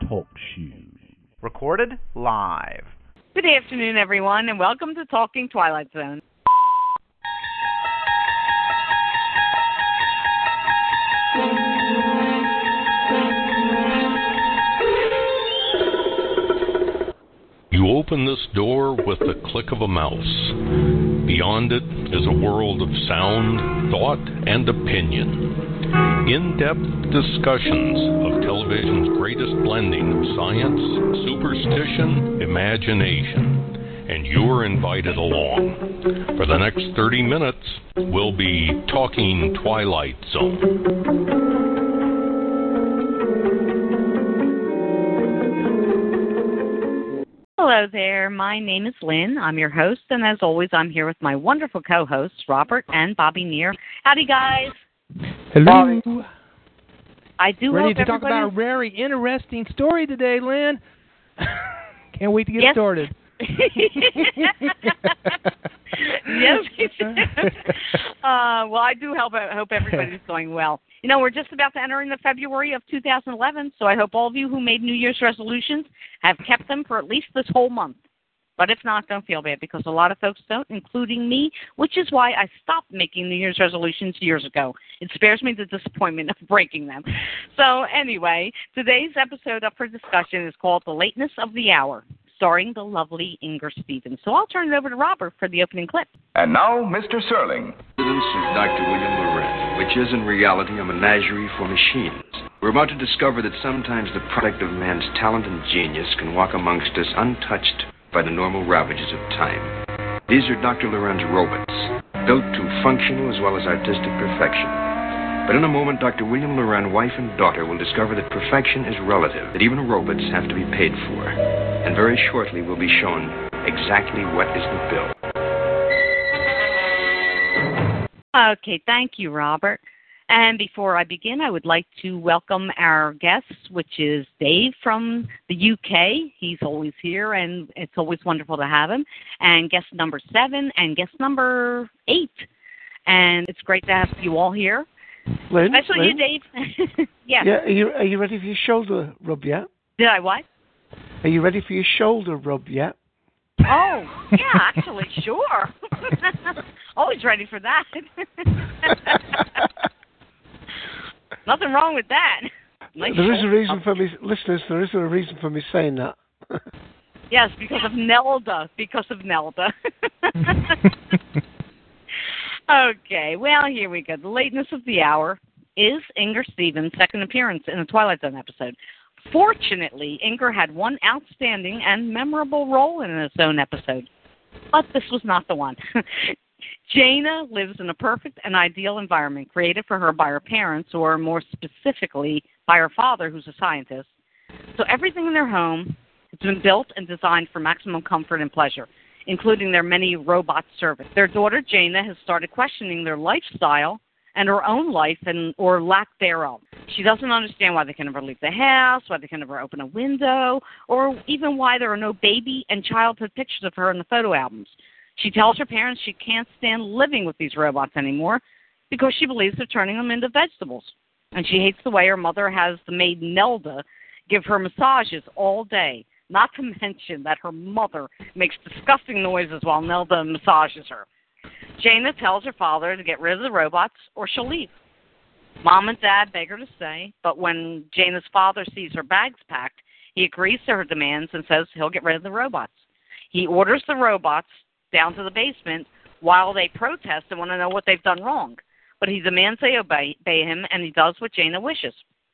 Talk Show. Recorded live. Good afternoon, everyone, and welcome to Talking Twilight Zone. You open this door with the click of a mouse. Beyond it is a world of sound, thought, and opinion. In-depth discussions of television's greatest blending of science, superstition, imagination. And you're invited along. For the next 30 minutes, we'll be Talking Twilight Zone. Hello there. My name is Lynn. I'm your host, and as always, I'm here with my wonderful co-hosts, Robert and Bobby Neer. Howdy, guys. Hello. Bobby. I do Ready hope to talk about a very interesting story today, Lynn. Can't wait to get started. Yes. Well, I do hope everybody's going well. You know, we're just about to enter into February of 2011, so I hope all of you who made New Year's resolutions have kept them for at least this whole month. But if not, don't feel bad, because a lot of folks don't, including me, which is why I stopped making New Year's resolutions years ago. It spares me the disappointment of breaking them. So anyway, today's episode up for discussion is called The Lateness of the Hour, starring the lovely Inger Stevens. So I'll turn it over to Robert for the opening clip. And now, Mr. Serling. Of Dr. William Loren, which is in reality a menagerie for machines. We're about to discover that sometimes the product of man's talent and genius can walk amongst us untouched by the normal ravages of time. These are Dr. Loren's robots, built to functional as well as artistic perfection. But in a moment, Dr. William Loren, wife and daughter, will discover that perfection is relative, that even robots have to be paid for. And very shortly we'll be shown exactly what is the bill. Okay, thank you, Robert. And before I begin, I would like to welcome our guest, which is Dave from the UK. He's always here, and it's always wonderful to have him. And guest number 7 and guest number 8. And it's great to have you all here. Lynn, especially you, Dave. Yes. Yeah, are you ready for your shoulder rub yet? Did I what? Are you ready for your shoulder rub yet? Oh, yeah, actually, sure. Always ready for that. Nothing wrong with that. Nice there is a reason up. for me, listeners, there is a reason for me saying that. Yes, because of Nelda. Okay, well, here we go. The lateness of the hour is Inger Stevens' second appearance in a Twilight Zone episode. Fortunately, Inger had one outstanding and memorable role in its own episode, but this was not the one. Jaina lives in a perfect and ideal environment created for her by her parents, or more specifically, by her father, who's a scientist. So everything in their home has been built and designed for maximum comfort and pleasure, including their many robot servants. Their daughter, Jaina, has started questioning their lifestyle and her own life or lack thereof. She doesn't understand why they can never leave the house, why they can never open a window, or even why there are no baby and childhood pictures of her in the photo albums. She tells her parents she can't stand living with these robots anymore because she believes they're turning them into vegetables. And she hates the way her mother has the maid Nelda give her massages all day, not to mention that her mother makes disgusting noises while Nelda massages her. Jaina tells her father to get rid of the robots or she'll leave. Mom and Dad beg her to stay, but when Jaina's father sees her bags packed, he agrees to her demands and says he'll get rid of the robots. He orders the robots down to the basement while they protest and want to know what they've done wrong. But he demands they obey him, and he does what Jaina wishes.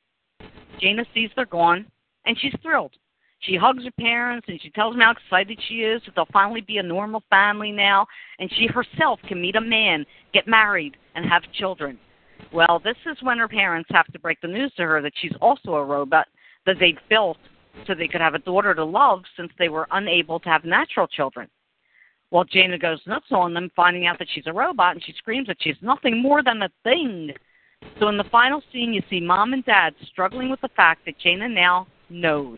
Jaina sees they're gone, and she's thrilled. She hugs her parents, and she tells them how excited she is that they'll finally be a normal family now, and she herself can meet a man, get married, and have children. Well, this is when her parents have to break the news to her that she's also a robot that they've built so they could have a daughter to love, since they were unable to have natural children. Well, Jaina goes nuts on them, finding out that she's a robot, and she screams that she's nothing more than a thing. So in the final scene, you see Mom and Dad struggling with the fact that Jaina now knows.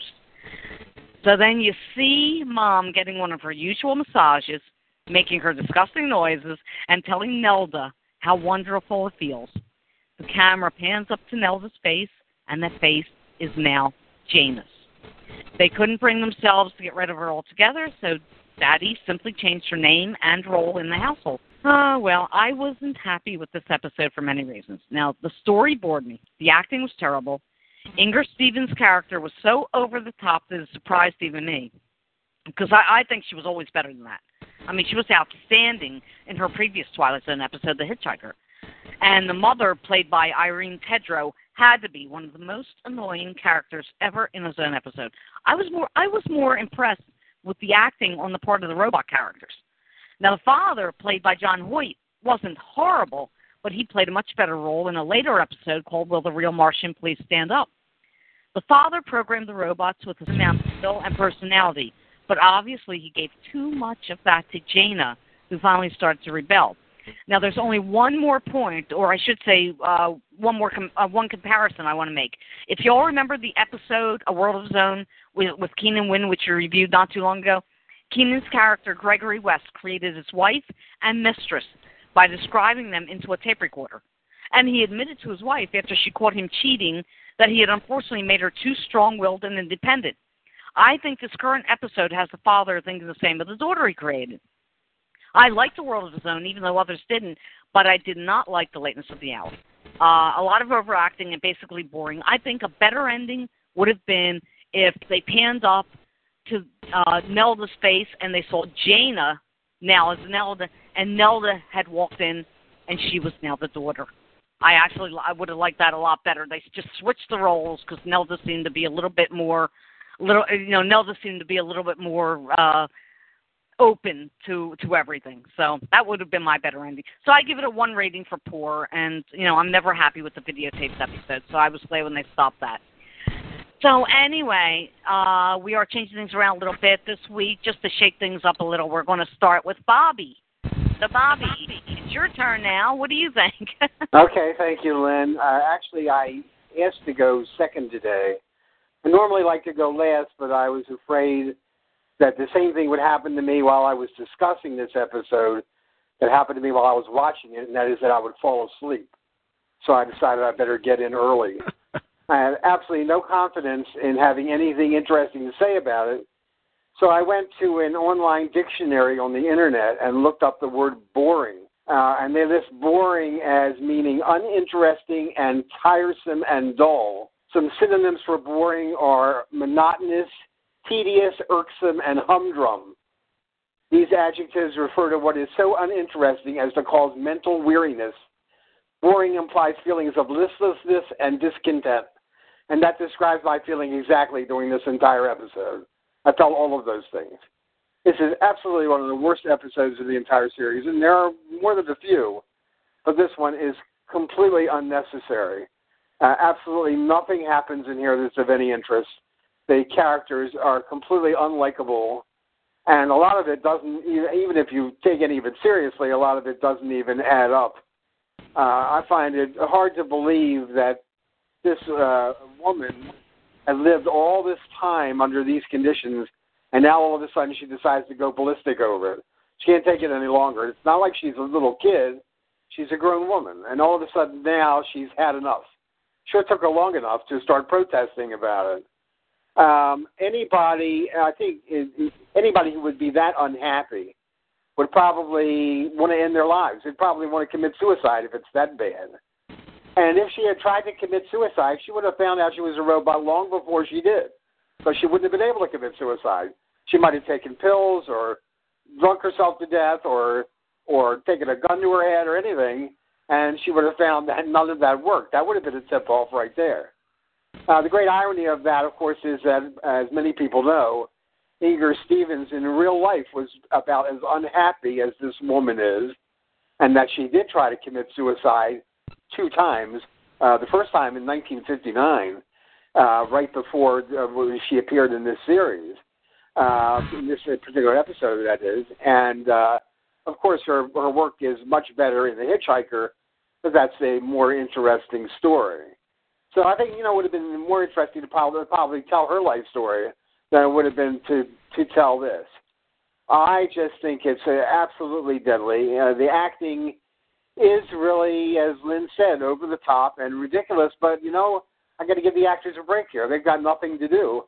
So then you see Mom getting one of her usual massages, making her disgusting noises, and telling Nelda how wonderful it feels. The camera pans up to Nelda's face, and that face is now Jaina's. They couldn't bring themselves to get rid of her altogether, so Daddy simply changed her name and role in the household. Well, I wasn't happy with this episode for many reasons. Now, the story bored me. The acting was terrible. Inger Stevens' character was so over the top that it surprised even me, because I think she was always better than that. I mean, she was outstanding in her previous Twilight Zone episode, The Hitchhiker. And the mother, played by Irene Tedrow, had to be one of the most annoying characters ever in a Zone episode. I was more impressed with the acting on the part of the robot characters. Now, the father, played by John Hoyt, wasn't horrible, but he played a much better role in a later episode called Will the Real Martian Please Stand Up? The father programmed the robots with a amount of skill and personality, but obviously he gave too much of that to Jaina, who finally started to rebel. Now, there's only one more point, or I should say one comparison I want to make. If you all remember the episode A World of His Own with Keenan Wynn, which you reviewed not too long ago, Keenan's character, Gregory West, created his wife and mistress by describing them into a tape recorder. And he admitted to his wife, after she caught him cheating, that he had unfortunately made her too strong-willed and independent. I think this current episode has the father thinking the same of the daughter he created. I liked A World of His Own, even though others didn't, but I did not like The Lateness of the Hour. A lot of overacting and basically boring. I think a better ending would have been if they panned up to Nelda's face and they saw Jaina now as Nelda, and Nelda had walked in and she was now the daughter. I would have liked that a lot better. They just switched the roles because Nelda seemed to be a little bit more open to everything. So that would have been my better ending. So I give it a 1 rating for poor, and I'm never happy with the videotaped episode, so I was glad when they stopped that. So anyway, we are changing things around a little bit this week just to shake things up a little. We're going to start with Bobby. So Bobby, it's your turn now. What do you think? Okay, thank you, Lynn. Actually, I asked to go second today. I normally like to go last, but I was afraid that the same thing would happen to me while I was discussing this episode that happened to me while I was watching it, and that is that I would fall asleep. So I decided I better get in early. I had absolutely no confidence in having anything interesting to say about it, so I went to an online dictionary on the Internet and looked up the word boring. And they list boring as meaning uninteresting and tiresome and dull. Some synonyms for boring are monotonous, tedious, irksome, and humdrum. These adjectives refer to what is so uninteresting as to cause mental weariness. Boring implies feelings of listlessness and discontent, and that describes my feeling exactly during this entire episode. I felt all of those things. This is absolutely one of the worst episodes of the entire series, and there are more than a few, but this one is completely unnecessary. Absolutely nothing happens in here that's of any interest. The characters are completely unlikable, and a lot of it doesn't, even if you take any of it seriously, a lot of it doesn't even add up. I find it hard to believe that this woman had lived all this time under these conditions, and now all of a sudden she decides to go ballistic over it. She can't take it any longer. It's not like she's a little kid. She's a grown woman, and all of a sudden now she's had enough. Sure took her long enough to start protesting about it. Anybody who would be that unhappy would probably want to end their lives. They'd probably want to commit suicide if it's that bad. And if she had tried to commit suicide, she would have found out she was a robot long before she did. So she wouldn't have been able to commit suicide. She might have taken pills or drunk herself to death or taken a gun to her head or anything, and she would have found that none of that worked. That would have been a tip-off right there. The great irony of that, of course, is that, as many people know, Inger Stevens in real life was about as unhappy as this woman is, and that she did try to commit suicide 2 times. The first time in 1959, right before she appeared in this series, in this particular episode, that is. And, of course, her work is much better in The Hitchhiker, but that's a more interesting story. So I think, it would have been more interesting to probably tell her life story than it would have been to tell this. I just think it's absolutely deadly. The acting is really, as Lynn said, over the top and ridiculous, but, I got to give the actors a break here. They've got nothing to do.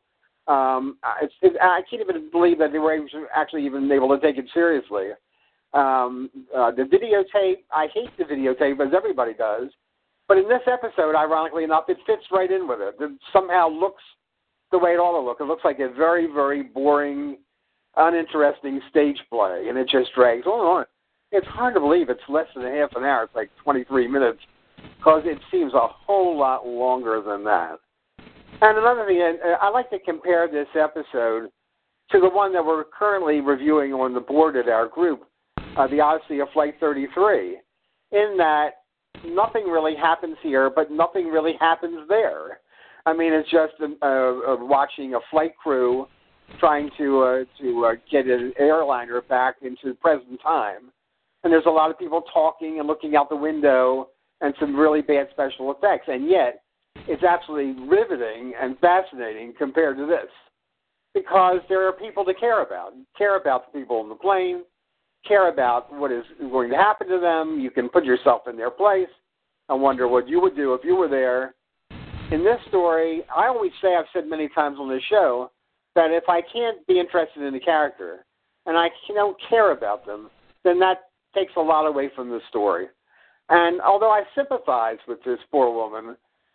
I can't even believe that they were actually even able to take it seriously. The videotape, I hate the videotape, as everybody does. But in this episode, ironically enough, it fits right in with it. It somehow looks the way it ought to look. It looks like a very, very boring, uninteresting stage play, and it just drags on. It's hard to believe it's less than half an hour. It's like 23 minutes, because it seems a whole lot longer than that. And another thing, I like to compare this episode to the one that we're currently reviewing on the board at our group, The Odyssey of Flight 33, in that nothing really happens here, but nothing really happens there. I mean, it's just watching a flight crew trying to get an airliner back into the present time. And there's a lot of people talking and looking out the window and some really bad special effects. And yet, it's absolutely riveting and fascinating compared to this, because there are people to care about. You care about the people on the plane, care about what is going to happen to them. You can put yourself in their place and wonder what you would do if you were there. In this story, I always say, I've said many times on this show, that if I can't be interested in the character and I don't care about them, then that takes a lot away from the story. And although I sympathize with this poor woman,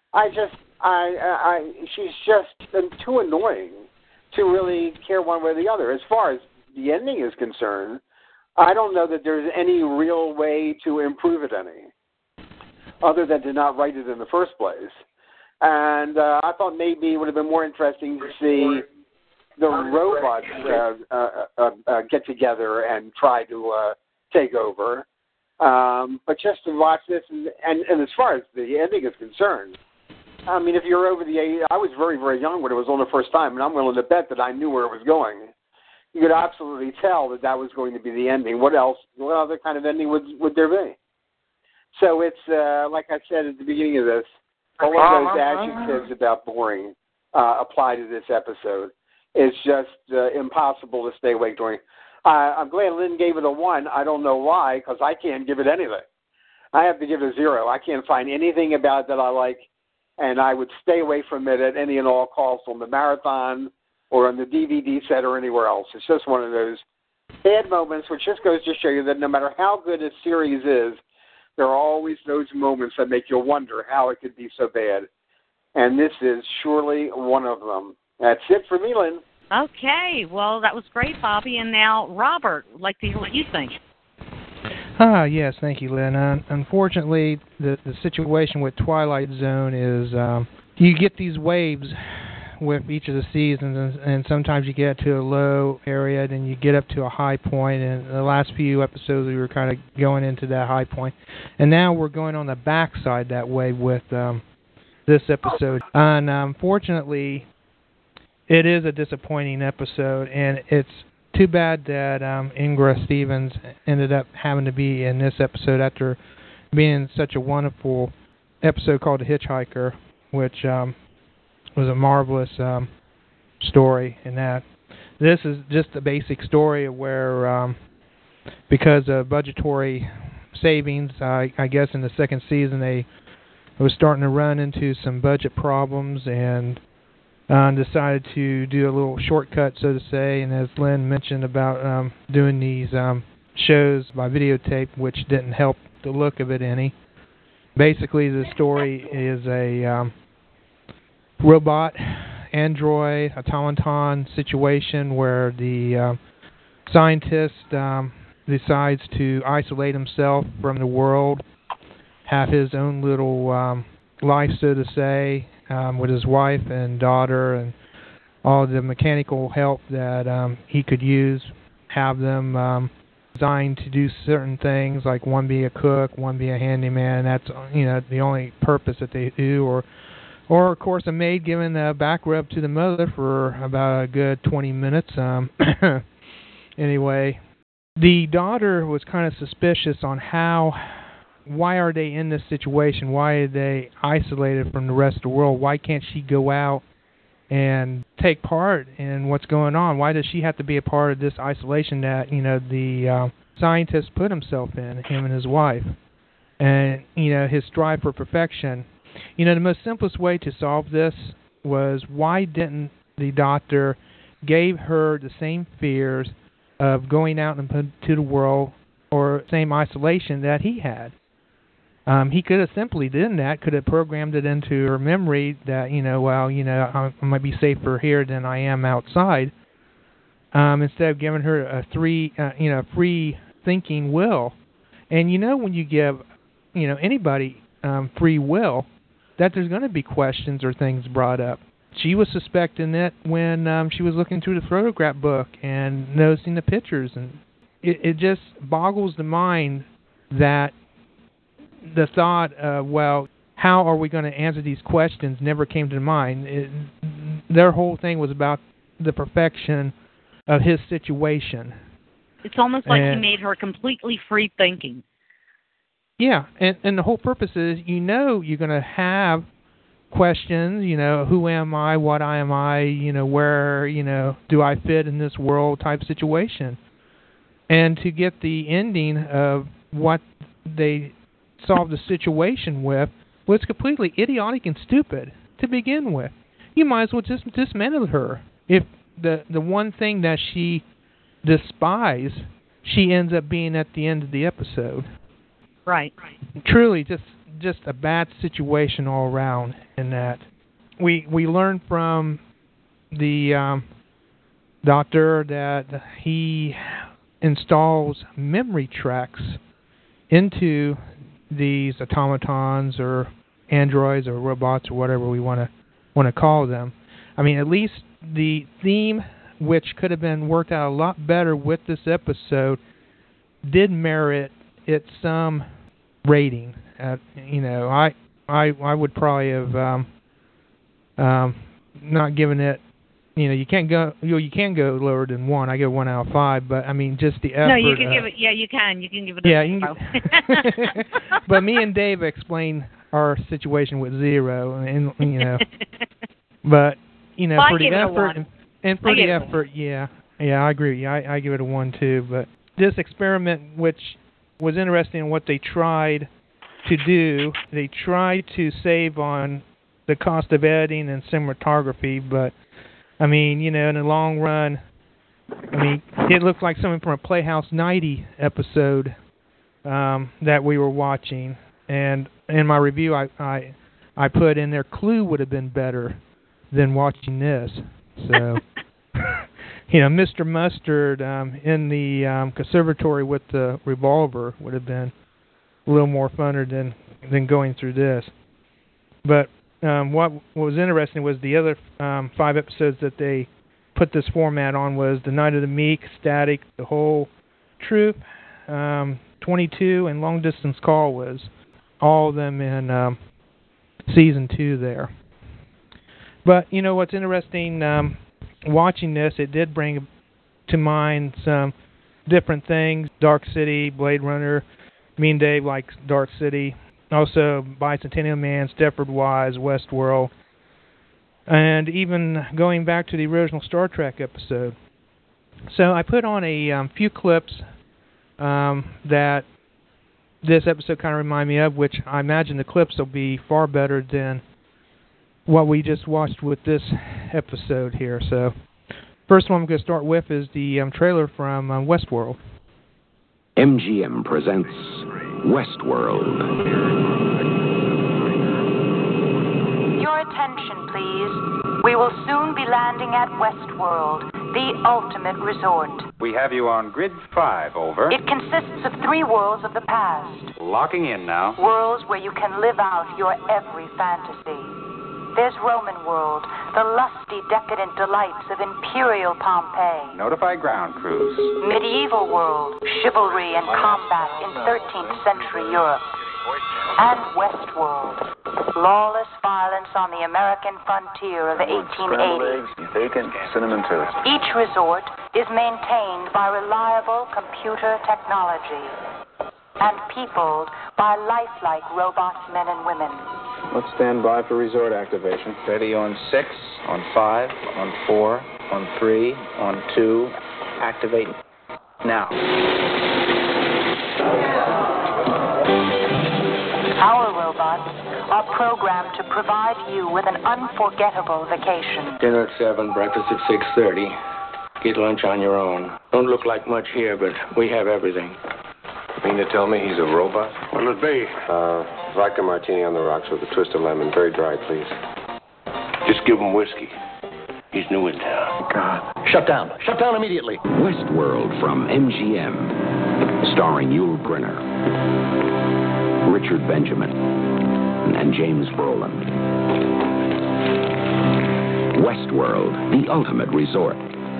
she's just too annoying to really care one way or the other. As far as the ending is concerned, I don't know that there's any real way to improve it any, other than to not write it in the first place. And I thought maybe it would have been more interesting to see the robots get together and try to take over. But just to watch this, and as far as the ending is concerned, I mean, if you're over the age, I was very, very young when it was on the first time, and I'm willing to bet that I knew where it was going. You could absolutely tell that that was going to be the ending. What else? What other kind of ending would there be? So it's, like I said at the beginning of this, all of those adjectives about boring apply to this episode. It's just impossible to stay awake during. I'm glad Lynn gave it a 1. I don't know why, because I can't give it anything. I have to give it a 0. I can't find anything about it that I like, and I would stay away from it at any and all costs on the marathon or on the DVD set or anywhere else. It's just one of those bad moments, which just goes to show you that no matter how good a series is, there are always those moments that make you wonder how it could be so bad. And this is surely one of them. That's it for me, Lynn. Okay, well, that was great, Bobby. And now, Robert, I'd like to hear what you think. Yes, thank you, Lynn. Unfortunately, the situation with Twilight Zone is you get these waves with each of the seasons, and sometimes you get to a low area, then you get up to a high point, and the last few episodes we were kind of going into that high point. And now we're going on the backside that way with this episode. And unfortunately, it is a disappointing episode, and it's too bad that Ingra Stevens ended up having to be in this episode after being in such a wonderful episode called The Hitchhiker, which was a marvelous story. In that this is just a basic story of where, because of budgetary savings, I guess in the second season they was starting to run into some budget problems and decided to do a little shortcut, so to say, and as Lynn mentioned about doing these shows by videotape, which didn't help the look of it any. Basically, the story is a robot, android, automaton situation where the scientist decides to isolate himself from the world, have his own little life, so to say, with his wife and daughter and all the mechanical help that he could use, have them designed to do certain things, like one be a cook, one be a handyman. That's the only purpose that they do, or of course a maid giving a back rub to the mother for about a good 20 minutes. Anyway, the daughter was kind of suspicious on why are they in this situation? Why are they isolated from the rest of the world? Why can't she go out and take part in what's going on? Why does she have to be a part of this isolation that, the scientist put himself in, him and his wife? And, his strive for perfection. The most simplest way to solve this was, why didn't the doctor gave her the same fears of going out into the world or same isolation that he had. He could have simply done that, could have programmed it into her memory that, I might be safer here than I am outside, instead of giving her a free thinking will. And when you give, anybody free will, that there's going to be questions or things brought up. She was suspecting it when she was looking through the photograph book and noticing the pictures, and it just boggles the mind that the thought of, well, how are we going to answer these questions never came to mind. Their whole thing was about the perfection of his situation. It's almost like he made her completely free thinking. Yeah, and the whole purpose is, you're going to have questions, who am I, what am I, where, do I fit in this world type situation. And to get the ending of what they solved the situation with was completely idiotic and stupid to begin with. You might as well just dismantle her. If the one thing that she despised, she ends up being at the end of the episode. Right. Truly, just a bad situation all around. In that, we learned from the doctor that he installs memory tracks into these automatons or androids or robots or whatever we want to call them. I mean, at least the theme, which could have been worked out a lot better with this episode, did merit it some rating. I would probably have not given it. You can't go. You can go lower than 1. I give 1 out of 5. But I mean, just the effort. No, you can give it. Yeah, you can. You can give it. But me and Dave explained our situation with 0, and But well, for the effort and for the effort, yeah, I agree with you. I give it a 1 too. But this experiment, which was interesting in what they tried to do, they tried to save on the cost of editing and cinematography, but I mean, in the long run, it looked like something from a Playhouse 90 episode that we were watching. And in my review, I put in there Clue would have been better than watching this. So, Mr. Mustard in the conservatory with the revolver would have been a little more funner than going through this. But what was interesting was the other 5 episodes that they put this format on was The Night of the Meek, Static, The Whole Troop, 22, and Long Distance Call was all of them in season 2 there. But what's interesting, watching this, it did bring to mind some different things. Dark City, Blade Runner, me and Dave likes Dark City. Also, Bicentennial Man, Stepford Wives, Westworld, and even going back to the original Star Trek episode. So I put on a few clips that this episode kind of reminded me of, which I imagine the clips will be far better than what we just watched with this episode here. So first one I'm going to start with is the trailer from Westworld. MGM presents Westworld. Your attention, please. We will soon be landing at Westworld, the ultimate resort. We have you on Grid 5, over. It consists of 3 worlds of the past. Locking in now. Worlds where you can live out your every fantasy. There's Roman world, the lusty, decadent delights of imperial Pompeii. Notify ground crews. Medieval world, chivalry and combat in 13th century Europe. And Westworld, lawless violence on the American frontier of the 1880s. Bacon, cinnamon toast. Each resort is maintained by reliable computer technology and peopled by lifelike robot men and women. Let's stand by for resort activation. Ready on 6, on 5, on 4, on 3, on 2. Activate now. Our robots are programmed to provide you with an unforgettable vacation. Dinner at 7, breakfast at 6:30. Get lunch on your own. Don't look like much here, but we have everything. You mean to tell me he's a robot? What'll it be? Vodka martini on the rocks with a twist of lemon. Very dry, please. Just give him whiskey. He's new in town. God. Shut down. Shut down immediately. Westworld from MGM, starring Yul Brynner, Richard Benjamin, and James Brolin. Westworld, the ultimate resort.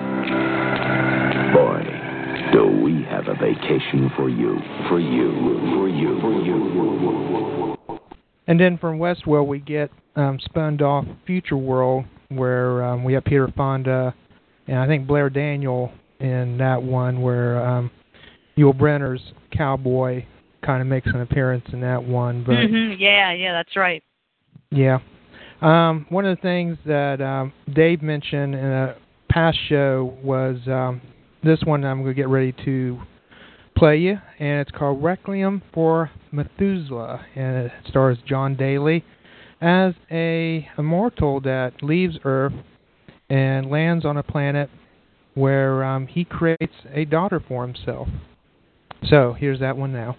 Boy, do we have a vacation for you, for you, for you, for you. And then from Westworld, we get spun off Future World, where we have Peter Fonda and I think Blair Daniel in that one, where Yul Brynner's cowboy kind of makes an appearance in that one. But Yeah, that's right. Yeah. One of the things that Dave mentioned in a past show was this one I'm going to get ready to play you, and it's called Requiem for Methuselah, and it stars John Daly as a immortal that leaves Earth and lands on a planet where he creates a daughter for himself. So here's that one now.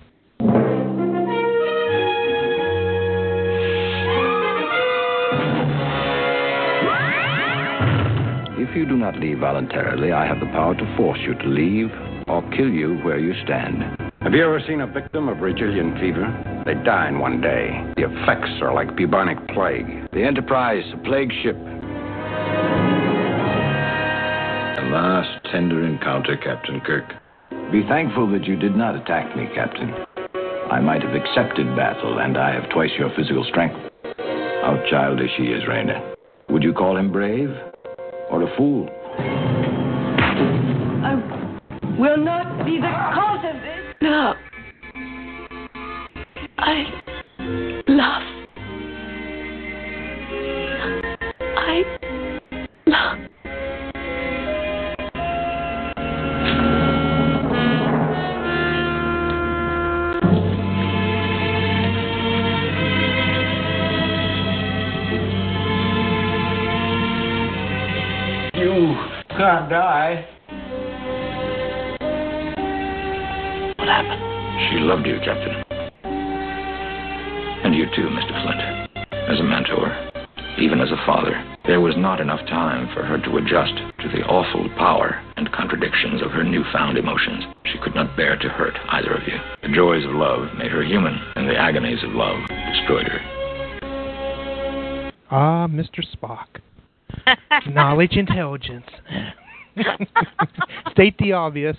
If you do not leave voluntarily, I have the power to force you to leave or kill you where you stand. Have you ever seen a victim of Brazilian fever? They die in one day. The effects are like bubonic plague. The Enterprise, a plague ship. A last tender encounter, Captain Kirk. Be thankful that you did not attack me, Captain. I might have accepted battle, and I have twice your physical strength. How childish he is, Raina. Would you call him brave or a fool? I will not be the cause of this. No. I love. You can't die. What happened? She loved you, Captain. And you too, Mr. Flint. As a mentor, even as a father, there was not enough time for her to adjust to the awful power and contradictions of her newfound emotions. She could not bear to hurt either of you. The joys of love made her human, and the agonies of love destroyed her. Ah, Mr. Spock. Knowledge, intelligence. State the obvious.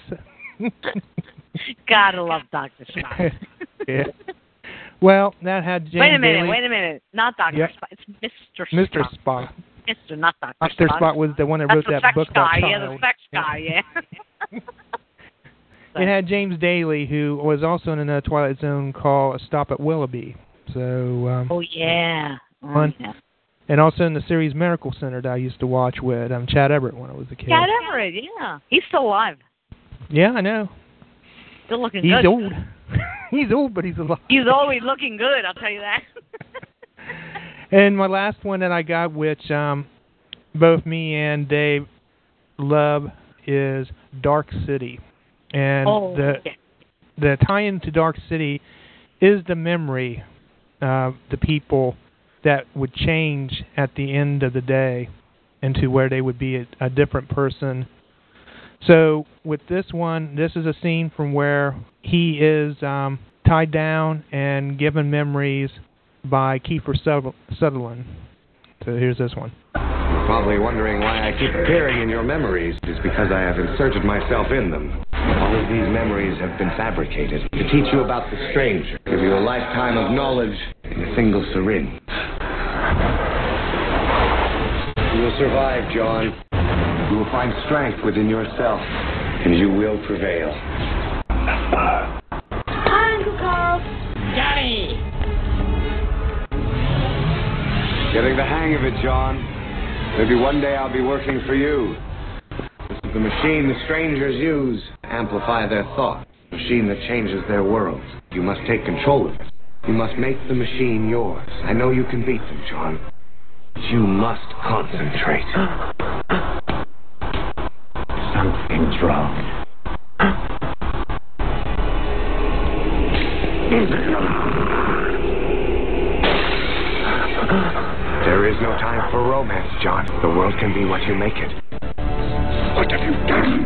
Gotta love Dr. Spock. Yeah. Well, that had James Wait a Daly. minute. Not Dr. Yep. Spock. It's Mr. Spock. Mr. Spock. Mr. Not Dr. Dr. Spock was the one that wrote that book about guy. child. Yeah, the sex guy, yeah. It had James Daly, who was also in a Twilight Zone called A Stop at Willoughby. So. Oh yeah. Yeah. And also in the series Miracle Center that I used to watch with Chad Everett when I was a kid. Chad Everett, yeah. He's still alive. Yeah, I know. Still looking good. He's old. He's old, but he's alive. He's always looking good, I'll tell you that. And my last one that I got, which both me and Dave love, is Dark City. And the tie-in to Dark City is the memory of the people that would change at the end of the day into where they would be a different person. So with this one, this is a scene from where he is tied down and given memories by Kiefer Sutherland. So here's this one. You're probably wondering why I keep appearing in your memories. It's because I have inserted myself in them. All of these memories have been fabricated to teach you about the stranger, give you a lifetime of knowledge in a single syringe. You will survive, John. You will find strength within yourself, and you will prevail. Hi, Uncle Carl. Johnny! Getting the hang of it, John. Maybe one day I'll be working for you. This is the machine the strangers use to amplify their thoughts. A machine that changes their worlds. You must take control of it. You must make the machine yours. I know you can beat them, John. But you must concentrate. Something's wrong. There is no time for romance, John. The world can be what you make it. What have you done?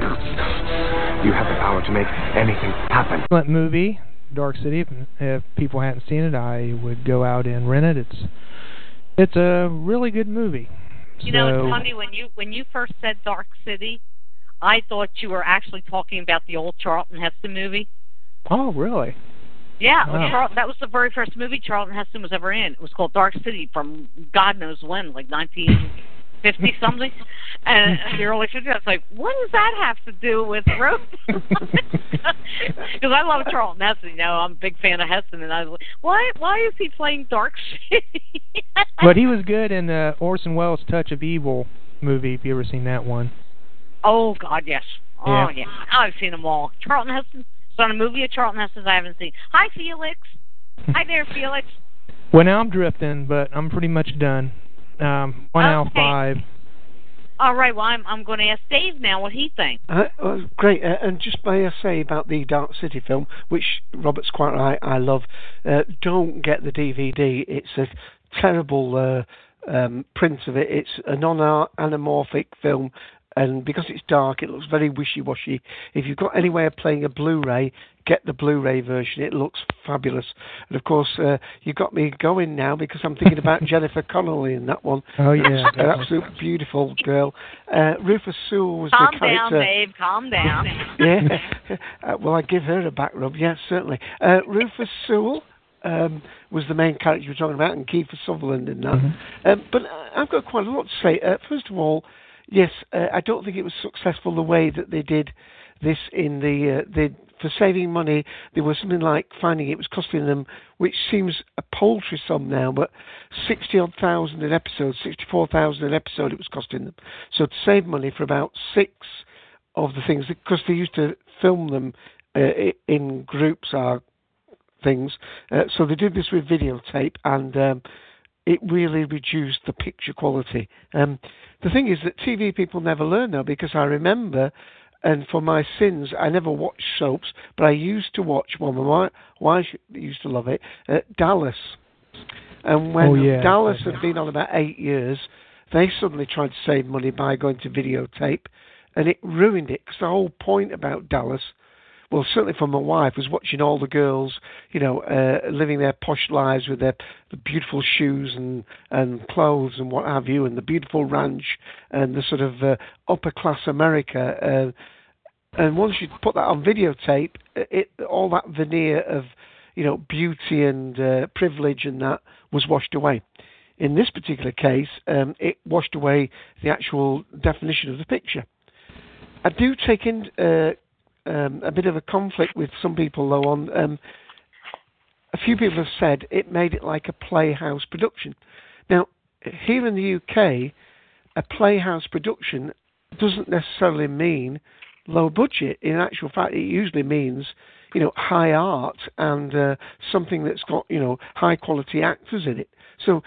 You have the power to make anything happen. Excellent movie, Dark City. If people hadn't seen it, I would go out and rent it. It's a really good movie. You know, it's funny when you first said Dark City, I thought you were actually talking about the old Charlton Heston movie. Oh, really? Yeah, wow. That was the very first movie Charlton Heston was ever in. It was called Dark City from God knows when, like 1950-something. And the early 50s, I was like, what does that have to do with road? Because I love Charlton Heston. You know, I'm a big fan of Heston. And I was like, why is he playing Dark City? But he was good in the Orson Welles' Touch of Evil movie, if you ever seen that one. Oh, God, yes. Yeah. Oh, yeah. I've seen them all. Charlton Heston. It's on a movie of Charlton Heston's I haven't seen. Hi, Felix. Hi there, Felix. Well, now I'm drifting, but I'm pretty much done. 1 hour 5. All right, well, I'm going to ask Dave now what he thinks. Great, and just may I say about the Dark City film, which Robert's quite right, I love, don't get the DVD. It's a terrible print of it. It's a non-anamorphic film, and because it's dark, it looks very wishy-washy. If you've got any way of playing a Blu-ray, get the Blu-ray version. It looks fabulous. And, of course, you got me going now because I'm thinking about Jennifer Connelly in that one. Oh, yeah. An absolute beautiful girl. Rufus Sewell was Calm the character. down, Dave. Calm down. Yeah. Well, I give her a back rub. Yes, certainly. Rufus Sewell was the main character you were talking about, and Kiefer Sutherland in that. Mm-hmm. But I've got quite a lot to say. First of all, yes, I don't think it was successful the way that they did this in for saving money. There was something like finding it was costing them, which seems a paltry sum now, but 60,000 an episode, 64,000 an episode it was costing them. So to save money for about 6 of the things, because they used to film them in groups or things, so they did this with videotape, and it really reduced the picture quality. The thing is that TV people never learn now, because I remember, and for my sins, I never watched soaps, but I used to watch one. My wife used to love it, Dallas. And when Dallas had been on about 8 years, they suddenly tried to save money by going to videotape, and it ruined it, because the whole point about Dallas, well, certainly for my wife, was watching all the girls, living their posh lives with the beautiful shoes and clothes and what have you, and the beautiful ranch and the sort of upper class America. And once you put that on videotape, all that veneer of, beauty and privilege and that was washed away. In this particular case, it washed away the actual definition of the picture. I do take in a bit of a conflict with some people, though, on a few people have said it made it like a Playhouse production. Now, here in the UK, a Playhouse production doesn't necessarily mean low budget. In actual fact, it usually means, high art and something that's got, high quality actors in it. So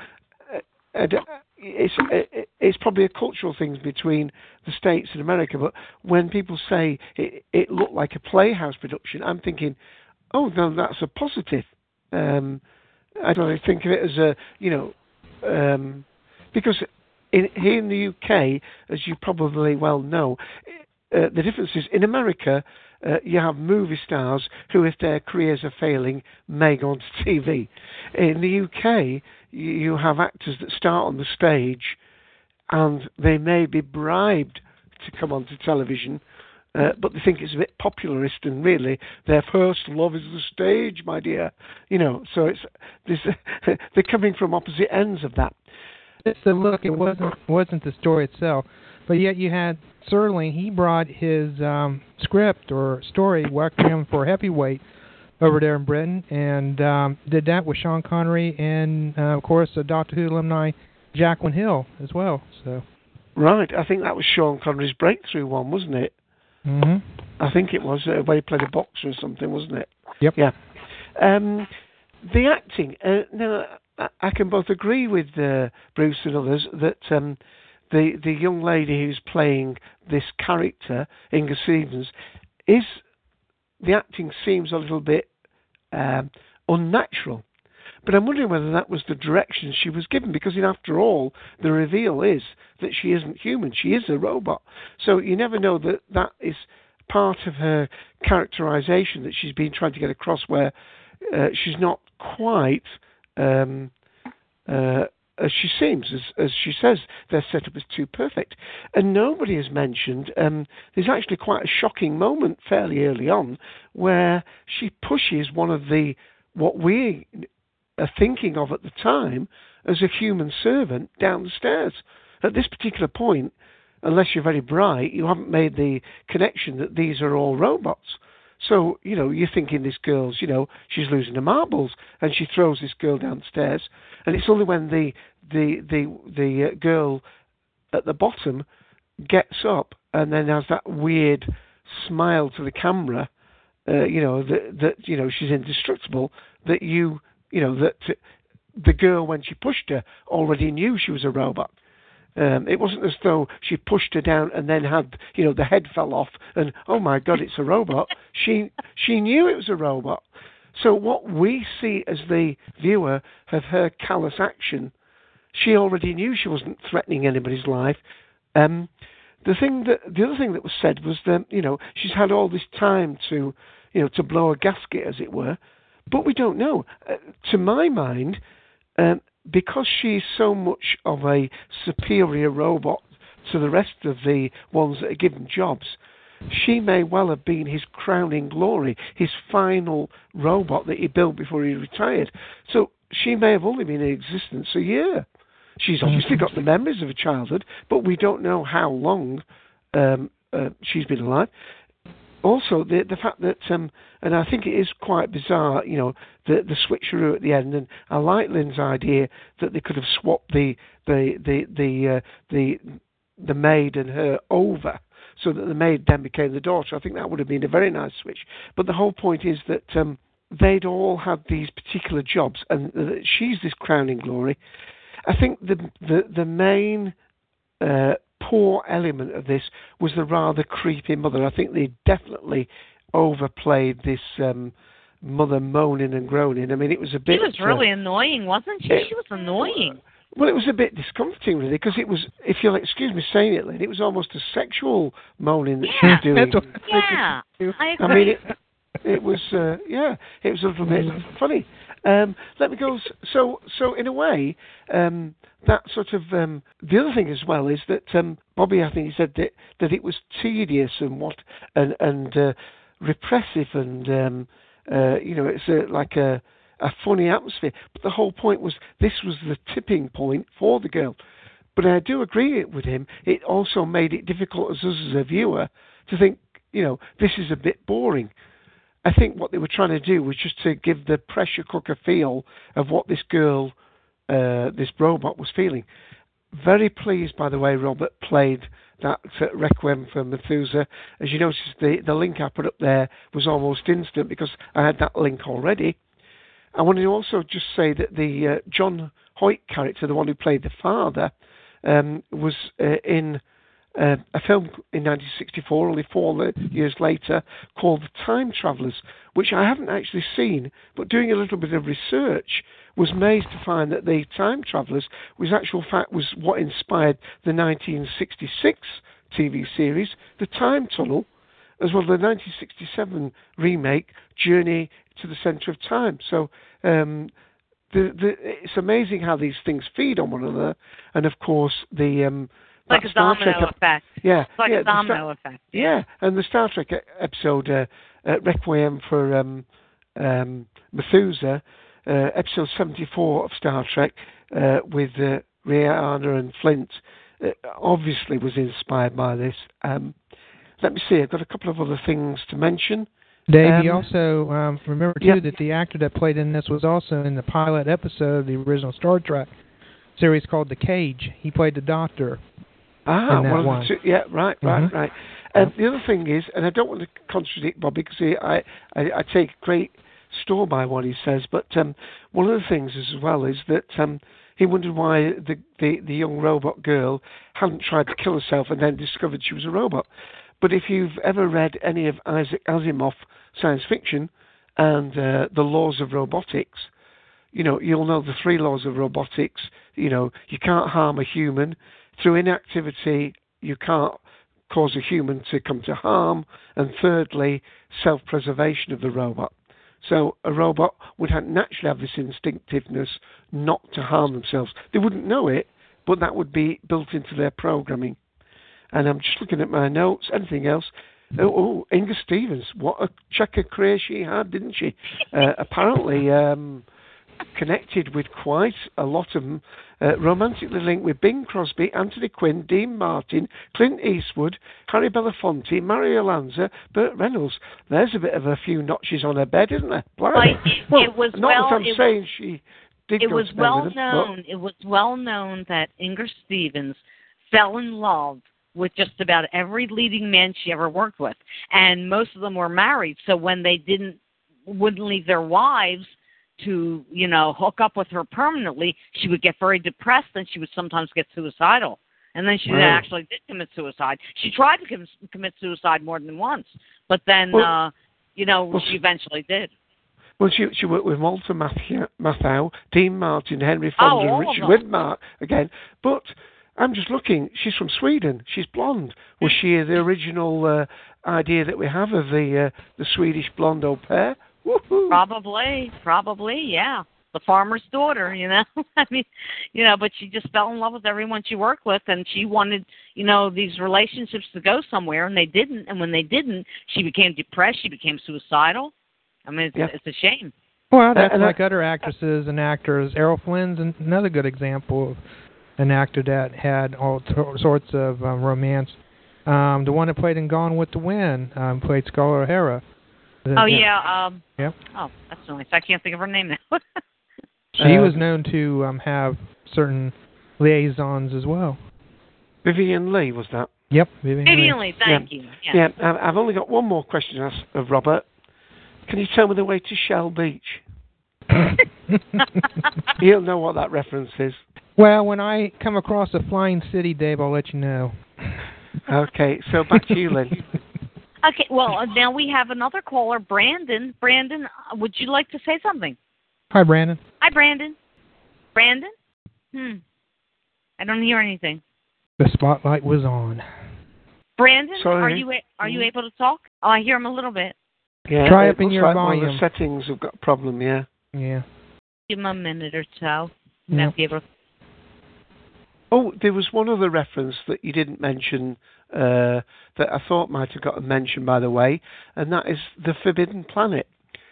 it's probably a cultural thing between the States and America, but when people say it looked like a Playhouse production, I'm thinking, oh, no, that's a positive. I don't think of it as a, because here in the UK, as you probably well know, the difference is in America, you have movie stars who, if their careers are failing, may go onto TV. In the UK, you have actors that start on the stage and they may be bribed to come onto television, but they think it's a bit popularist, and really their first love is the stage, my dear. So they're coming from opposite ends of that. So look, it wasn't the story itself, but yet you had Serling. He brought his script or story, Requiem for Heavyweight, over there in Britain, and did that with Sean Connery and, of course, a Doctor Who alumni, Jacqueline Hill, as well. So. Right, I think that was Sean Connery's breakthrough one, wasn't it? Mm-hmm. I think it was, where he played a boxer or something, wasn't it? Yep. Yeah. The acting. Now, I can both agree with Bruce and others that the young lady who's playing this character, Inger Stevens, the acting seems a little bit unnatural. But I'm wondering whether that was the direction she was given, because after all, the reveal is that she isn't human. She is a robot. So you never know that is part of her characterization that she's been trying to get across, where she's not quite as she seems. As she says, their setup is too perfect. And nobody has mentioned, there's actually quite a shocking moment fairly early on where she pushes one of what we are thinking of at the time as a human servant down the stairs. At this particular point, unless you're very bright, you haven't made the connection that these are all robots. So, you're thinking this girl's, she's losing her marbles, and she throws this girl downstairs, and it's only when the girl at the bottom gets up and then has that weird smile to the camera, that she's indestructible, that that the girl, when she pushed her, already knew she was a robot. It wasn't as though she pushed her down and then had, the head fell off and, oh my God, it's a robot. She knew it was a robot. So what we see as the viewer of her callous action, she already knew she wasn't threatening anybody's life. The other thing that was said was that, she's had all this time to blow a gasket, as it were, but we don't know. To my mind, because she's so much of a superior robot to the rest of the ones that are given jobs, she may well have been his crowning glory, his final robot that he built before he retired. So she may have only been in existence a year. She's obviously got the memories of her childhood, but we don't know how long she's been alive. Also, the fact that, and I think it is quite bizarre, the switcheroo at the end, and I like Lynn's idea that they could have swapped the maid and her over, so that the maid then became the daughter. I think that would have been a very nice switch. But the whole point is that they'd all had these particular jobs, and she's this crowning glory. I think the main poor element of this was the rather creepy mother. I think they definitely overplayed this mother moaning and groaning. I mean, it was a bit... She was really annoying, wasn't she? She was annoying. Well, it was a bit discomforting, really, because it was, if you'll excuse me saying it, Lynn, it was almost a sexual moaning that she was doing. Yeah, I agree. I mean, it was a little bit funny. Let me go. So in a way, that sort of the other thing as well is that Bobby, I think he said that it was tedious and repressive, and it's like a funny atmosphere. But the whole point was this was the tipping point for the girl. But I do agree with him. It also made it difficult as us as a viewer to think, this is a bit boring. I think what they were trying to do was just to give the pressure cooker feel of what this girl, this robot, was feeling. Very pleased, by the way, Robert played that Requiem for Methuselah. As you noticed, the link I put up there was almost instant because I had that link already. I wanted to also just say that the John Hoyt character, the one who played the father, was in a film in 1964, only 4 years later, called The Time Travellers, which I haven't actually seen, but doing a little bit of research, was amazed to find that The Time Travellers was what inspired the 1966 TV series, The Time Tunnel, as well as the 1967 remake, Journey to the Centre of Time. So it's amazing how these things feed on one another, and of course the like a domino effect. Yeah, it's like a domino effect. Yeah, and the Star Trek episode Requiem for Methuselah, episode 74 of Star Trek with Rihanna and Flint, obviously was inspired by this. Let me see, I've got a couple of other things to mention. Dave, you also remember, too, that the actor that played in this was also in the pilot episode of the original Star Trek series called The Cage. He played the doctor. Right. The other thing is, and I don't want to contradict Bob because I take great store by what he says. But one of the things as well is that he wondered why the young robot girl hadn't tried to kill herself and then discovered she was a robot. But if you've ever read any of Isaac Asimov science fiction and the laws of robotics, you'll know the 3 laws of robotics. You can't harm a human. Through inactivity, you can't cause a human to come to harm. And thirdly, self-preservation of the robot. So a robot would naturally have this instinctiveness not to harm themselves. They wouldn't know it, but that would be built into their programming. And I'm just looking at my notes. Anything else? Oh, Inga Stevens. What a checker career she had, didn't she? Apparently connected with quite a lot of them. Romantically linked with Bing Crosby, Anthony Quinn, Dean Martin, Clint Eastwood, Harry Belafonte, Mario Lanza, Burt Reynolds. There's a bit of a few notches on her bed, isn't there? It was saying she did. It was well known. It was well known that Inga Stevens fell in love with just about every leading man she ever worked with, and most of them were married. So when they wouldn't leave their wives to, hook up with her permanently, she would get very depressed, and she would sometimes get suicidal. And then she actually did commit suicide. She tried to commit suicide more than once, but then, she eventually did. Well, she worked with Walter Matthau, Dean Martin, Henry Fonda, and Richard Widmark again. But I'm just looking. She's from Sweden. She's blonde. Was she the original idea that we have of the Swedish blonde au pair? Woo-hoo. Probably, yeah. The farmer's daughter, I mean, but she just fell in love with everyone she worked with, and she wanted, these relationships to go somewhere, and they didn't. And when they didn't, she became depressed. She became suicidal. I mean, it's a shame. Well, that's like other actresses and actors. Errol Flynn's another good example of an actor that had all sorts of romance. The one that played in Gone with the Wind played Scarlett O'Hara. Yeah. Yep. Oh, that's nice. I can't think of her name now. She was known to have certain liaisons as well. Vivien Leigh, was that? Yep, Vivien Leigh, thank you. Yeah, I've only got one more question to ask of Robert. Can you tell me the way to Shell Beach? He'll know what that reference is. Well, when I come across a flying city, Dave, I'll let you know. Okay, so back to you, Lynn. Okay, well, now we have another caller, Brandon. Brandon, would you like to say something? Hi, Brandon. Hi, Brandon. Brandon? I don't hear anything. The spotlight was on. Brandon, sorry. are you able to talk? Oh, I hear him a little bit. Yeah, try up in your volume. volume. The settings have got a problem, yeah. Yeah. Give him a minute or so. Yeah. Oh, there was one other reference that you didn't mention that I thought might have got a mention, by the way, and that is the Forbidden Planet.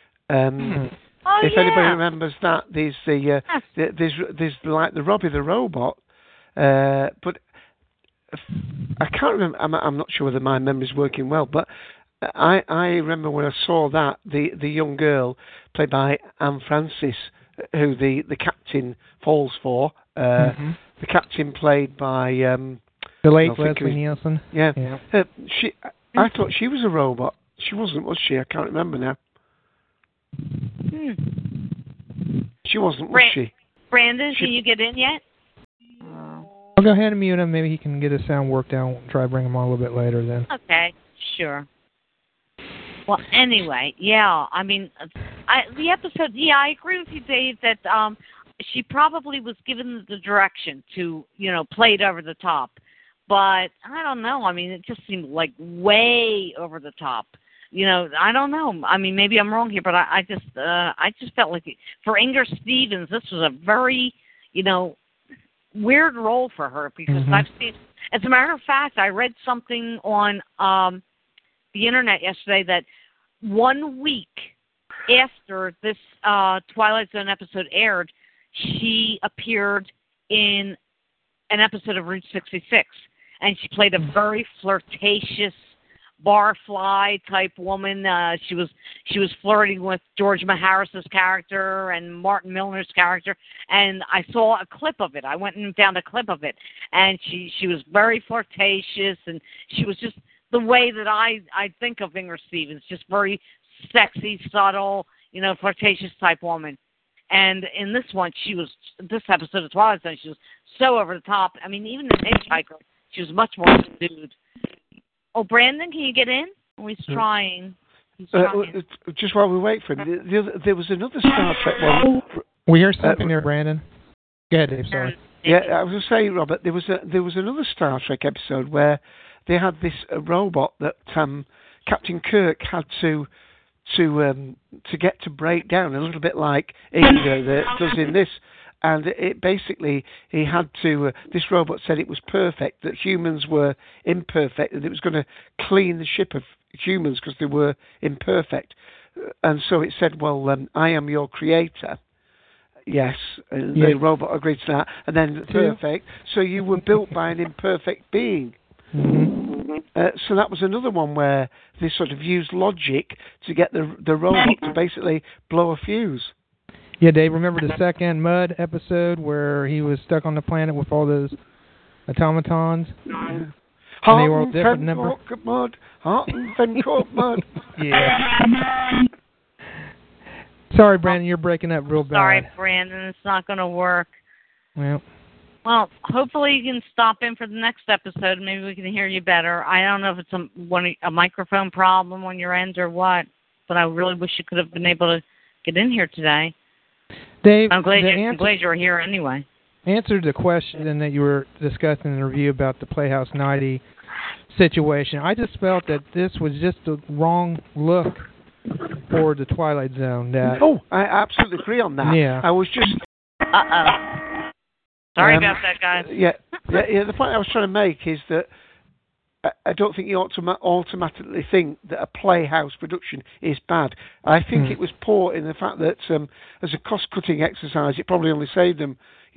If anybody remembers that, there's there's like the Robbie the Robot, but I can't remember. I'm not sure whether my memory's working well, but I remember when I saw that the young girl played by Anne Francis, who the captain falls for. The captain played by the late Leslie Nielsen. Yeah. I thought she was a robot. She wasn't, was she? I can't remember now. She wasn't, was she? Brandon, can you get in yet? I'll go ahead and mute him. Maybe he can get his sound worked out. Try to bring him on a little bit later then. Okay, sure. Well, anyway, yeah, I mean, the episode, I agree with you, Dave, that she probably was given the direction to, play it over the top. But I don't know. I mean, it just seemed like way over the top. I don't know. I mean, maybe I'm wrong here, but I just felt like for Inga Stevens, this was a very, weird role for her because I've seen. As a matter of fact, I read something on the internet yesterday that 1 week after this Twilight Zone episode aired, she appeared in an episode of Route 66, and she played a very flirtatious barfly type woman. She was flirting with George Maharis's character and Martin Milner's character, and I saw a clip of it. I went and found a clip of it, and she was very flirtatious, and she was just the way that I think of Inga Stevens, just very sexy, subtle, flirtatious type woman. And in this one, this episode of Twilight Zone, she was so over the top. I mean, even in Hitchhiker, she was much more subdued. Oh, Brandon, can you get in? Oh, he's trying. Just while we wait for him, there was another Star Trek one. We hear something there, Brandon. Go ahead, Dave. Sorry. Yeah, I was going to say, Robert, there was another Star Trek episode where they had this robot that Captain Kirk had to get to break down, a little bit like Inga that does in this. And it basically, he had to. This robot said it was perfect, that humans were imperfect, and it was going to clean the ship of humans because they were imperfect. And so it said, "Well, I am your creator." Yes, and the robot agreed to that, and then perfect. So you were built by an imperfect being. Mm-hmm. So that was another one where they sort of used logic to get the robot to basically blow a fuse. Yeah, Dave, remember the second Mud episode where he was stuck on the planet with all those automatons? And they were all different numbers. Mud. Yeah. Sorry, Brandon, you're breaking up real bad. Sorry, Brandon, it's not going to work. Well, hopefully you can stop in for the next episode. Maybe we can hear you better. I don't know if it's a microphone problem on your end or what, but I really wish you could have been able to get in here today. Dave, I'm glad you're here anyway. Answered the question that you were discussing in the review about the Playhouse 90 situation. I just felt that this was just the wrong look for the Twilight Zone. I absolutely agree on that. Yeah. I was just... Sorry about that, guys. Yeah. The point I was trying to make is that I don't think you ought to automatically think that a Playhouse production is bad. I think it was poor in the fact that as a cost-cutting exercise, it probably only saved them,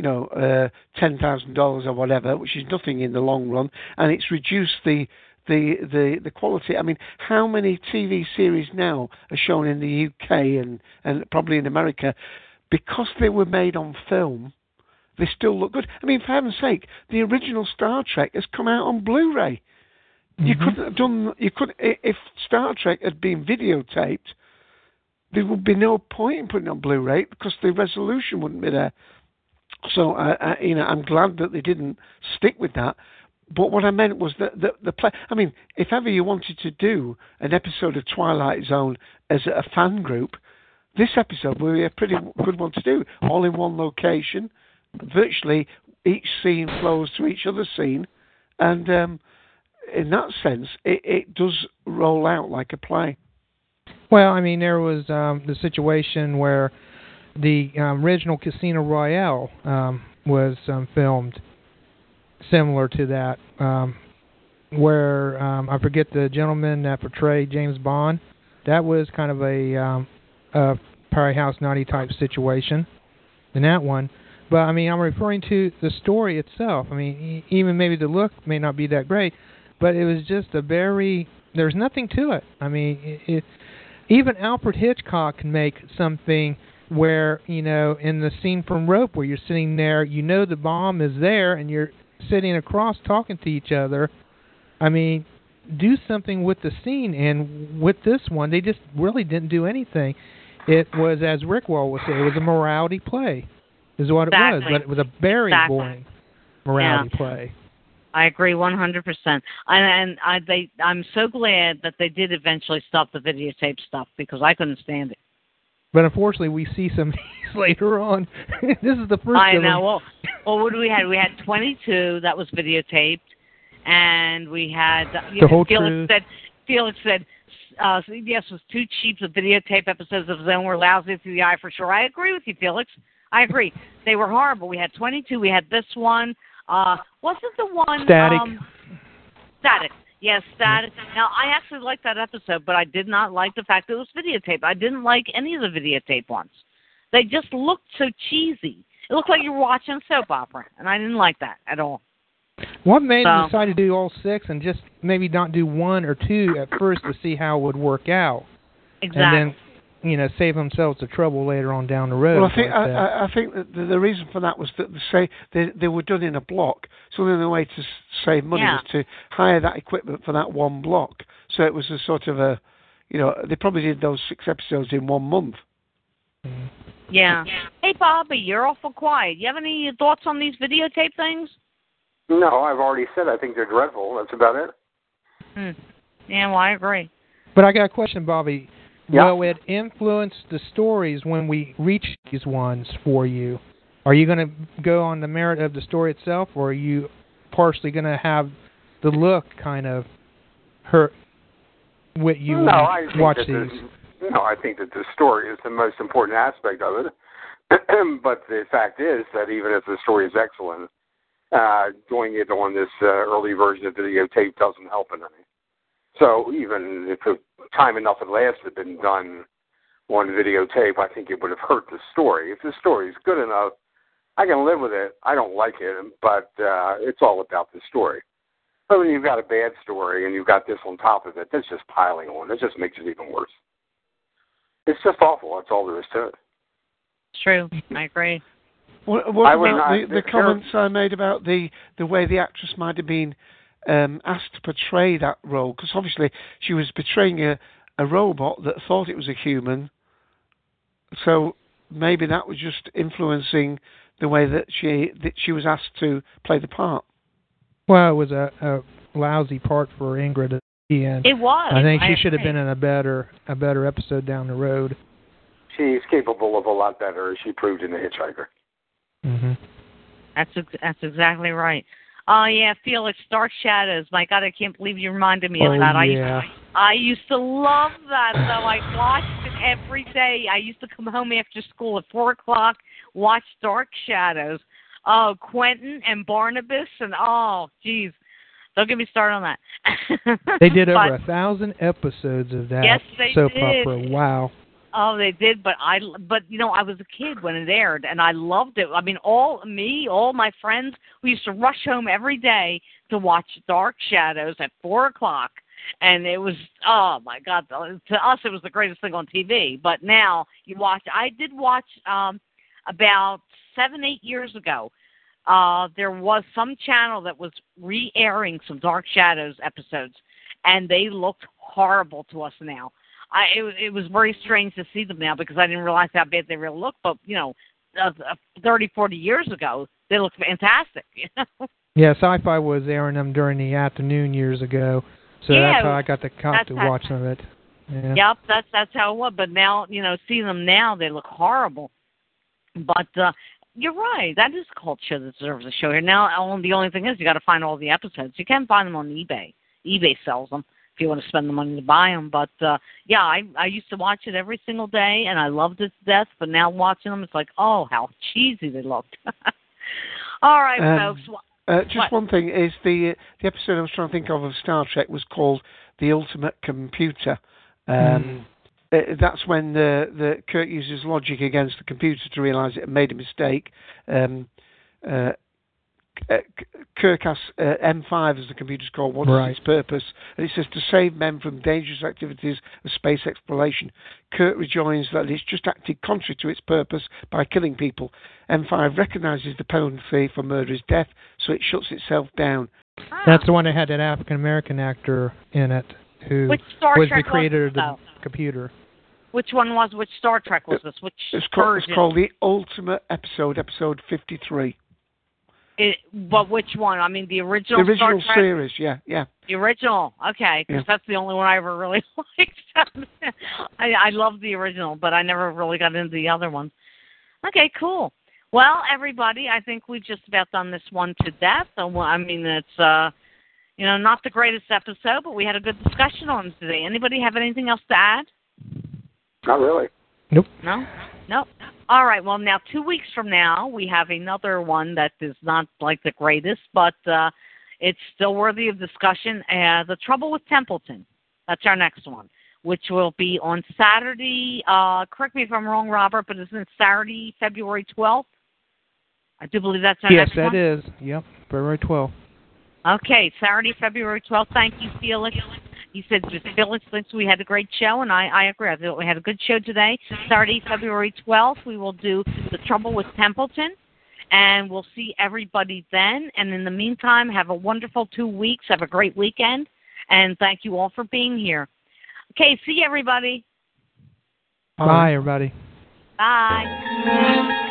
$10,000 or whatever, which is nothing in the long run, and it's reduced the quality. I mean, how many TV series now are shown in the UK and probably in America because they were made on film? They still look good. I mean, for heaven's sake, the original Star Trek has come out on Blu-ray. You couldn't have done. If Star Trek had been videotaped, there would be no point in putting it on Blu-ray because the resolution wouldn't be there. So, I'm glad that they didn't stick with that. But what I meant was that the play. I mean, if ever you wanted to do an episode of Twilight Zone as a fan group, this episode would be a pretty good one to do. All in one location, virtually each scene flows to each other scene, and in that sense, it does roll out like a play. Well, I mean, there was the situation where the original Casino Royale was filmed similar to that, where I forget the gentleman that portrayed James Bond. That was kind of a Playhouse 90 type situation in that one. But, I mean, I'm referring to the story itself. I mean, even maybe the look may not be that great, but it was just there's nothing to it. I mean, even Alfred Hitchcock can make something where, in the scene from Rope where you're sitting there, the bomb is there and you're sitting across talking to each other. I mean, do something with the scene. And with this one, they just really didn't do anything. It was, as Rickwell would say, it was a morality play, is what it was. But it was a very boring morality play. I agree 100%. And I'm so glad that they did eventually stop the videotape stuff because I couldn't stand it. But unfortunately, we see some of these later on. This is the first. I know. Well, what do we had? We had 22 that was videotaped, and we had the whole truth. Felix said CBS was too cheap. The videotape episodes of Zone were lousy through the eye for sure. I agree with you, Felix. I agree. They were horrible. We had 22. We had this one. Wasn't the one Static? Static. Yes, Static. Now, I actually liked that episode, but I did not like the fact that it was videotaped. I didn't like any of the videotape ones. They just looked so cheesy. It looked like you were watching a soap opera, and I didn't like that at all. What made them decide to do all 6 and just maybe not do 1 or 2 at first to see how it would work out? Exactly. And then, save themselves the trouble later on down the road. Well, I think that the reason for that was that they were done in a block. So the only way to save money was to hire that equipment for that one block. So it was a sort of they probably did those 6 episodes in 1 month. Yeah. Hey, Bobby, you're awful quiet. You have any thoughts on these videotape things? No, I've already said I think they're dreadful. That's about it. Yeah, well, I agree. But I got a question, Bobby. Yeah. Will it influence the stories when we reach these ones for you? Are you going to go on the merit of the story itself, or are you partially going to have the look kind of hurt with you when you watch these? I think that the story is the most important aspect of it. But the fact is that even if the story is excellent, doing it on this early version of videotape doesn't help in any. So even if time enough at last had been done on videotape, I think it would have hurt the story. If the story is good enough, I can live with it. I don't like it, but it's all about the story. But when you've got a bad story and you've got this on top of it, that's just piling on. It just makes it even worse. It's just awful. That's all there is to it. It's true. I agree. What about the comments I made about the way the actress might have been asked to portray that role? Because obviously she was portraying a robot that thought it was a human. So maybe that was just influencing the way that she was asked to play the part. Well, it was a lousy part for Ingrid at the end. It was. I think she should have been in a better episode down the road. She's capable of a lot better, as she proved in The Hitchhiker. Mm-hmm. That's exactly right. Oh, yeah, Felix, Dark Shadows. My God, I can't believe you reminded me of that. Yeah. I used to love that, though. I watched it every day. I used to come home after school at 4 o'clock, watch Dark Shadows. Oh, Quentin and Barnabas, and geez. Don't get me started on that. They did over 1,000 episodes of that soap opera. Wow. Oh, they did, but I was a kid when it aired, and I loved it. I mean, all my friends, we used to rush home every day to watch Dark Shadows at 4 o'clock, and it was, oh my God, to us it was the greatest thing on TV. But now I did watch about 7-8 years ago. There was some channel that was re-airing some Dark Shadows episodes, and they looked horrible to us now. It was very strange to see them now because I didn't realize how bad they really looked. But, 30, 40 years ago, they looked fantastic. Yeah, Sci-Fi was airing them during the afternoon years ago. So that's how I got the cop to watch some of it. Yeah. Yep, that's how it was. But now, seeing them now, they look horrible. But you're right. That is a cult show that deserves a show here. Now, the only thing is you got to find all the episodes. You can find them on eBay. eBay sells them if you want to spend the money to buy them. But, I used to watch it every single day, and I loved it to death. But now watching them, it's like, oh, how cheesy they looked. All right, folks. Just one thing is the episode I was trying to think of Star Trek was called The Ultimate Computer. That's when the Kirk uses logic against the computer to realize it had made a mistake. Kirk asks M5, as the computer's called, what is its purpose? And it says to save men from dangerous activities of space exploration. Kirk rejoins that it's just acted contrary to its purpose by killing people. M5 recognizes the penalty for murder is death, so it shuts itself down. That's the one that had that African-American actor in it who was the creator of the computer. Which Star Trek was this? It's called The Ultimate Episode, episode 53. But which one? I mean, the original Star Trek? Series, yeah. The original, okay, because that's the only one I ever really liked. I love the original, but I never really got into the other ones. Okay, cool. Well, everybody, I think we've just about done this one to death. So, I mean, it's, not the greatest episode, but we had a good discussion on it today. Anybody have anything else to add? Not really. Nope. No? Nope. All right. Well, now 2 weeks from now, we have another one that is not like the greatest, but it's still worthy of discussion. The Trouble with Templeton. That's our next one, which will be on Saturday. Correct me if I'm wrong, Robert, but isn't it Saturday, February 12th? I do believe that's our next one. Yes, that is. Yep, February 12th. Okay, Saturday, February 12th. Thank you, Felix. He said Felix thinks we had a great show, and I agree. I thought we had a good show today. Saturday, February 12th, we will do The Trouble with Templeton, and we'll see everybody then. And in the meantime, have a wonderful 2 weeks. Have a great weekend, and thank you all for being here. Okay, see you, everybody. Bye everybody. Bye.